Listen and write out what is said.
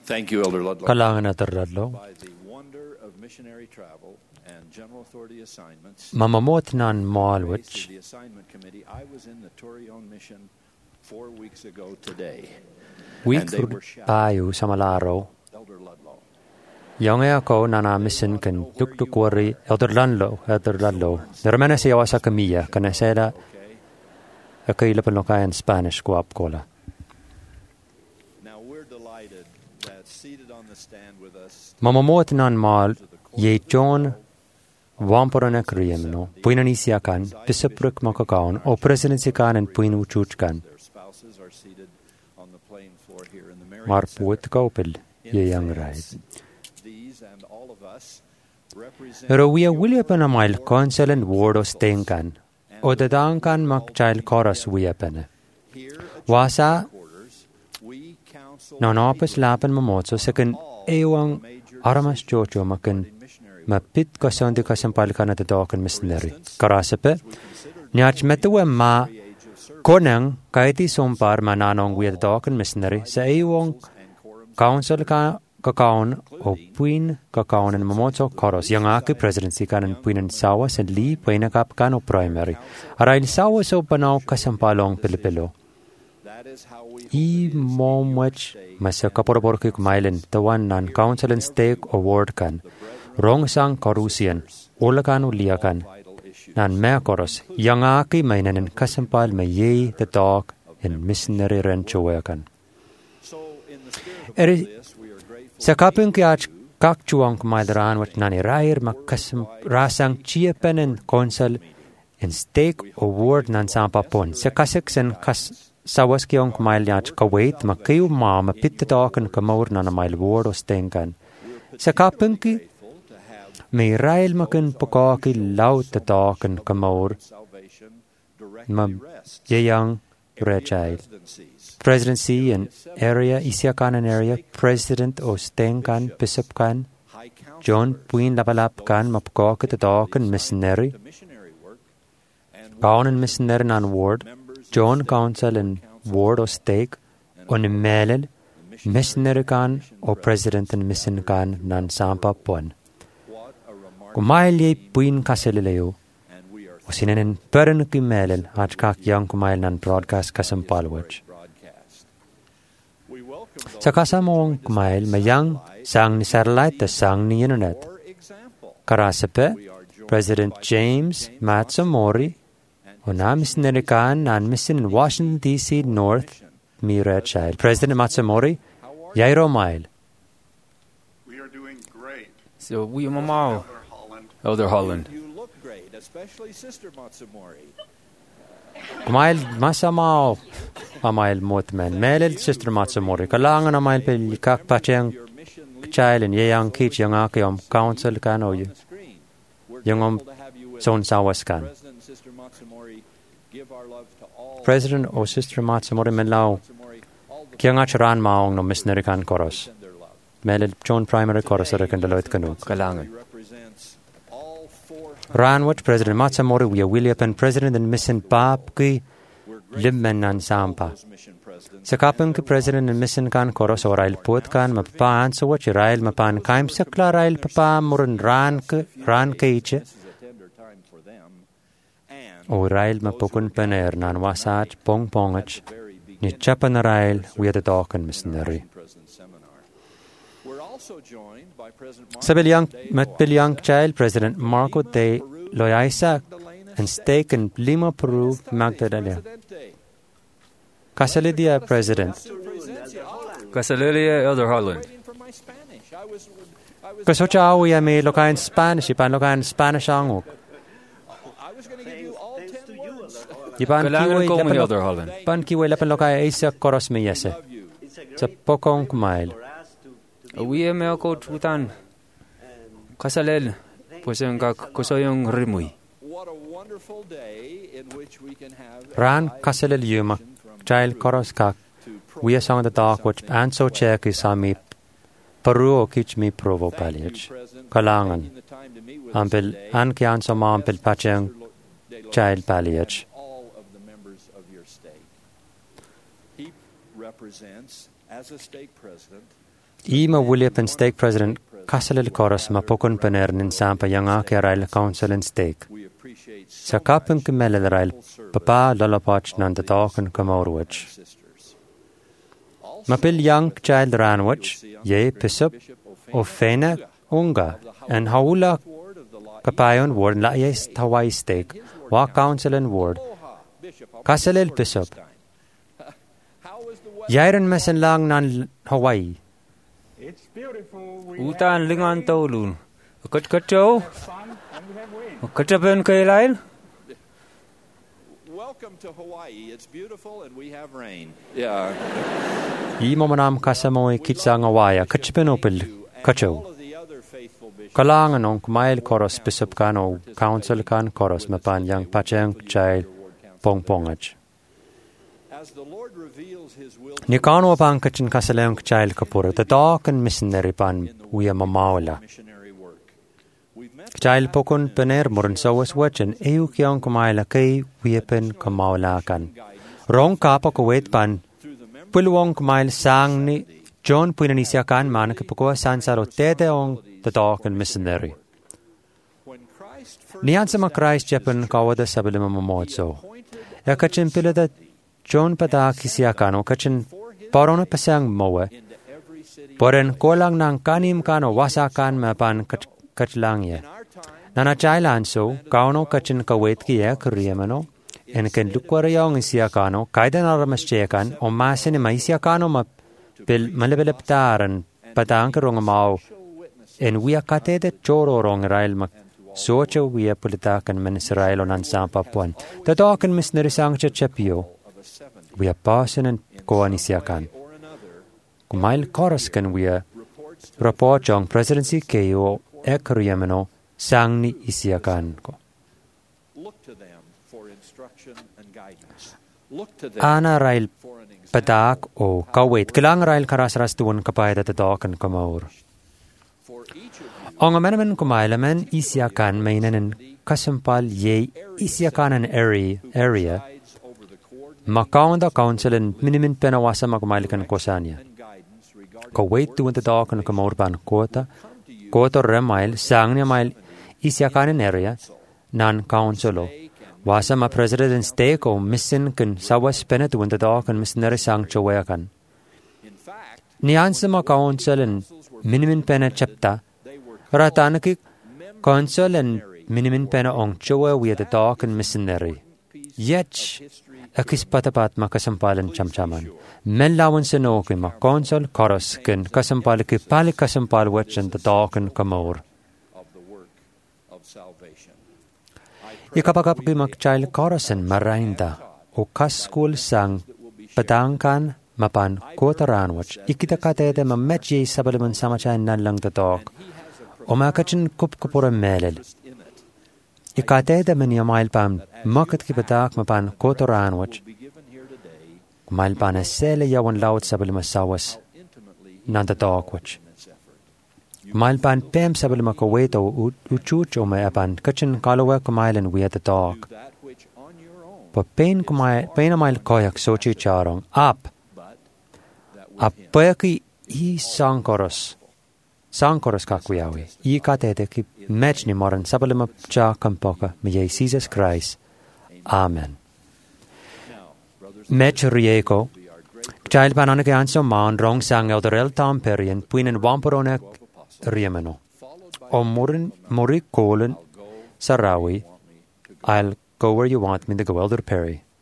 Thank you, Elder Ludlow. Kailangan natin Ludlow. By the wonder of missionary travel and general authority assignments, Mamamot nan maalwich. to the assignment committee, I was in the Torreon mission 4 weeks ago today. Week they were shouting, tayo sa malaraw. Elder Ludlow. Yung ako na namisin kan tuktukwari Elder Ludlow. Naramana siya sa kamiya kana seda Okay? akailapan kayan Spanish ko apkola. Now we're delighted that seated on the stand with us Mamamot nan maal ye John Wampurana kriyemno puinanisiakan pisapruk makakaon o presidency kanan puinuchuchkan. their spouses are seated on the playing floor here in the Marion Marpuot kaupil ye yang right. These and all of us represent Pero we will pa na mail council and ward o stenkan o dadangkan makchail koras we pa na. here at Wasa quarters. We counsel nanapos lapan mamotso sekan ewang aramas chocho makan mapit kasondi kasampal ka na tatawakan missionary. Karasape, niyach metuwa ma konang kahiti sompar mananong we tatawakan missionary sa ewang council ka kakaon o puin kakaon ng mamotso koros yang aki presidency kanan puinan sawa sa li puinakap kan o primary. Arail sawa sa panaw kasampalong Pilipilo. that is how we I momwach masa kaporapor kumailen tawan nan council and stake award kan rong sang korusian ulakan uliakan nan mea koros yang aki mainan kasampal maye the dog in missionary ranchowakan. so in the spirit of Eri this we are grateful sa kapung kiach kakchuang kumaidaran wat nani rair makasam rasang chiepen and council and stake award nan sampapon sa kaseksen kas sawas kiong kumailiach kawait makiw mama pitatawakan kamawar na mail ward o stenkan. Sa kapung ki may rail makin pakaki laut tatawakan kamawar salvation ma directly rests yayang rechail. presidencies. Presidency and area isiakanan area president o stenkan pisapkan High council John Puin lapalapkan mapakaki tatawakan missionary missionary work and kaunan missionary nan ward John Council and Ward o Stake o ni Melel, missionary kan o president and mission kan nan sampa pon. what a remarkable Kumail ye puin kaselilayo and we are o sinanin peren ki Melel at kak yang kumail nan broadcast kasampalwach. broadcast. We welcome those Sa kasamong kumail mayang sang ni satellite ta sang ni internet. for example. Karasape, President James Matsumori o na missionary kan nan mission in Washington D.C. North Mira Child. President Matsumori, Yairo Mile. We are doing great. So we mamaw, Elder Holland. You look great, especially Sister Matsumori. Kumail masamao pamail motmen. Melel Sister Matsumori. Kalangan na mail pel kak pacheng Your mission child and yayang kich yang aki council kan o screen. We're yung grateful to have you with son us. sawas kan. President and Sister Matsumori, give our love to all. President o Sister Matsumori menlaw Matsumori, all the kiyang acharan maong no missionary kan koros. send their love. Melel John primary koros sa rekandaloit kanuk. Kalangan. Represents all 400. Ranwat President Matsumori we William President and mission pap ki limmen nan sampa. Mission presidents. Sa kapang ki President and mission kan koros o rail pot kan mapaan sa wach rail mapan kaim sakla rail papa murun ran kaiche This is a tender time for them. And o rail mapukun paner nan wasach pong pongach very ni chapa na rail we at the missionary. President seminar. We're also joined by President Sa bilyang child President Marco de Loaiza and stake in Lima, Peru, Magdalena. Kasalidia President. Kasalilia, Elder Holland. for my Spanish. I was Kasocha awi may lokain Spanish, ipan lokain Spanish angok. going to give you all 10 words. Ipan Kalangan ko mo, kiwi Elder Holland. lapan lokay isa koros me yese. Sa pokong kumail. We may ako tutan. Kasalel. Pues yung kuso yung rimuy. What a wonderful day in which we can have Ran kasalil yuma. Child koros kak. We are song the dark which anso check is mi Peru o kich mi provo paliach. Kalangan. Ampel ankian so ma ampel pacheng child paliach. all of the members of your state. He represents, as a state president, Ima William Stake President Kasalil Koros Mapokun Pener Ninsampa Yangaki Rail Council and Stake. We appreciate Sa kapun Kimel Rail Papa Lollapach Nandatokan Kamorwich. sisters. Mapil Young Child Ranwich, Ye Pisup, Ofena Unga, and Haula Ward of the law. Kapayon Ward Layes Hawaii Stake, Wa Council and Ward, Bishop, Kasalil Pisup. how was the weather? Yairan Mesan Lang Nan Hawaii. It's beautiful. We Utan lingan taulun. Kacau. Kacapen kailain. Welcome to Hawaii. It's beautiful and we have rain. Yeah. Imamanam Kasamoy Kitsangawaya, Kachipinopil, Kacho. All of the other faithful bishops. Kalangan on Kumail Koros Bishop Kano, Council Kan Koros Mapan Yang Pachang Child Pong Pongach. As the Lord reveals his will to Nikano Pankachin Kasalang Child Kapur, the dark and missionary pan we are Mamaula. missionary work. We've met Child Pokun Pener Murin Sowas Watch and Eukion Kumaila Kay Weapon Kamaula Kan. Rong Kapa Kuwait Pan through the members Pulwong Kumail Sang ni John Puinanisia Kan Manakapukua Sansaro Tede on the dark and missionary. when Christ first Niansama Christ Japan Kawada Sabalima Momozo. Yakachin Pilada John Padaki Siakano Kachin Parona Pasang Moe. into every city Poren Kolang Nang Kanim Kano Wasakan Mapan Kachlangye. in our time, Nana Chailanso, Kauno Kachin Kawetki Kuriamano, and Ken Lukwariong Siakano, Kaidan Aramas Chekan, or Masin Maisiakano Pil Malibeliptar and Patankarongmao, and we are Katede Choro Rong Rail Socho we are Pulitak and Ministerial on Ansampapuan. The dog and Missionary Sancture Chepio, of a 70 we are Parson and Koanisiakan. or another, Kumail Koroskan we are reports Report Jong Presidency KO Ekuriamano Sangni Isiakan. look to them for instruction and guidance. Look to them Ana Rail for an example. Patak o Kawait Kilang Rail Karasras tuan kapay at the dog and Kamaur. For each of you, Ong amenaman kumailaman Isiakan mainan Kasampal ye Isiakan an area guides over the coordination Makaunda Council and Minimin Penawasa Magmailikan Kosanya. and guidance regarding Kawait tuan the dog and Kamurban Kota Kota Remail Sangnia Mile Isiakan an area Nan Councilo. Wasama President and Stake o Missin kan Sawas Penet tuan the dog and Missionary Sang Chawayakan. in fact, Niansama Council and Minimin Pena Chapta they were Ratanaki Council and Minimin Pena Ong Chowa we the dog and missionary. Yet Akis Patapat Makasampalan Chamchaman. Melawan Sanoki Ma Council Koros Kin Kasampaliki Pali Kasampal Witch and the dog and Kamor. of the work of salvation. Ikapakapki Makchild Koros and Marainda O Kas School Sang Padangkan Mapan Kotaranwach Ikitakate Ma Mechi Sabalaman Samachan Nalang the dog. Omakachin Kupkupura Melel. In it, Ikate the Miniamail Pam Makat Kipatak Mapan Kotoranwach. be given here today Malpan Sele Yawan Loud Sabalima Sawas intimately Nanda Dogwach. in this effort. Malpan Pem Sabalima Koweto Uchuch o Mapan Kachin Kalawa Kamailan we at the dog. That which on your own, But Pain Mile Koyak Sochi Charong up. but that with A Perki E Sankoros. Sankoros Kakwiawi. E Kateki Mechni Moran Sabalima Cha Kampoka Mijay Jesus Christ. Amen. now, brothers Mech Rieko. be our great Child Pananaki Anso Man Rong Sang Elderel Tom Perian Puinen Wamporone Riemeno. followed by O Mori Colin Sarawi. I'll go where you want me to go, Elder Perry.